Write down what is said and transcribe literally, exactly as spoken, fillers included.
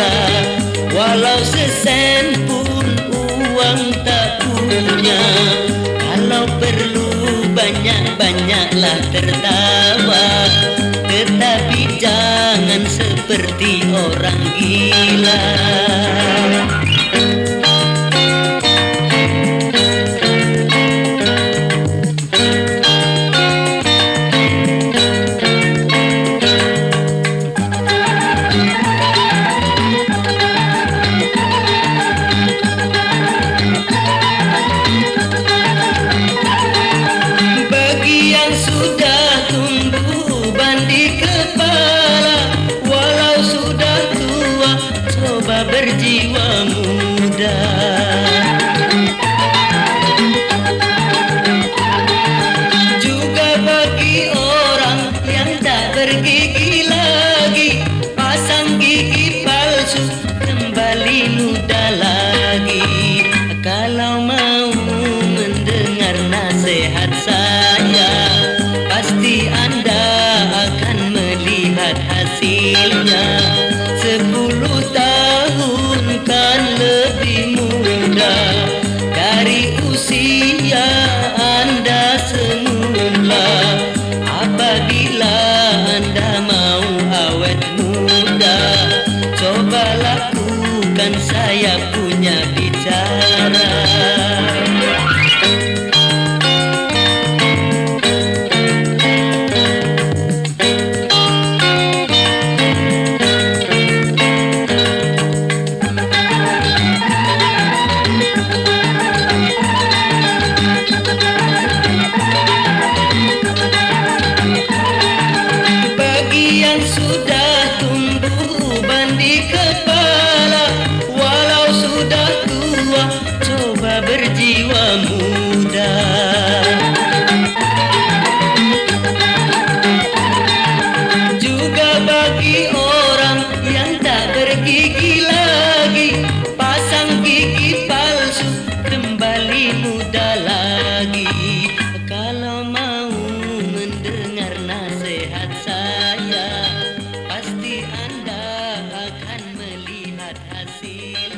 muda, walau sesen pun uang tak punya. Kalau perlu banyak-banyaklah tertawa, tetapi jangan seperti orang gila. Berjiwa muda, juga bagi orang yang tak bergigi lagi, pasang gigi palsu kembali muda lagi. Kalau mau mendengar nasihat saya, pasti Anda akan melihat hasilnya. Sepuluh tahun kan lebih muda dari usia Anda semula. Apabila Anda mau awet muda, coba lakukan saya punya bicara. Sudah tumbuh uban di kepala, walau sudah tua, coba berjiwa muda. Juga bagi orang yang tak bergigi lagi, pasang gigi palsu kembali muda lagi. Kalau mau mendengar nasihat saya, pasti Anda akan melihat hasil.